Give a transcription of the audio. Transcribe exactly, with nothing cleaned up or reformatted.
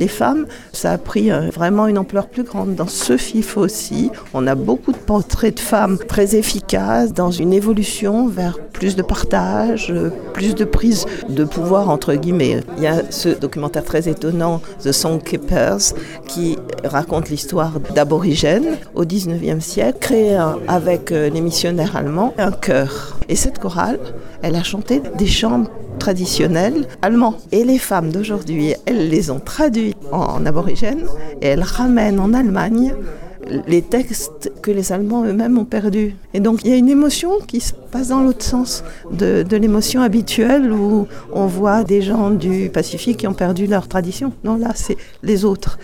les femmes, ça a pris euh, vraiment une ampleur plus grande. Dans ce F I F aussi, on a beaucoup de portraits de femmes très efficaces dans une évolution vers plus de partage, euh, plus de prise de pouvoir entre guillemets. Il y a ce documentaire très étonnant, The Song Keepers, qui raconte l'histoire d'aborigènes au dix-neuvième siècle, créé euh, avec euh, les missionnaires allemands, un chœur. Et cette chorale, elle a chanté des chants traditionnels allemands. Et les femmes d'aujourd'hui, elles les ont traduits en aborigène et elles ramènent en Allemagne les textes que les Allemands eux-mêmes ont perdus. Et donc il y a une émotion qui se passe dans l'autre sens de, de l'émotion habituelle où on voit des gens du Pacifique qui ont perdu leur tradition. Non, là, c'est les autres.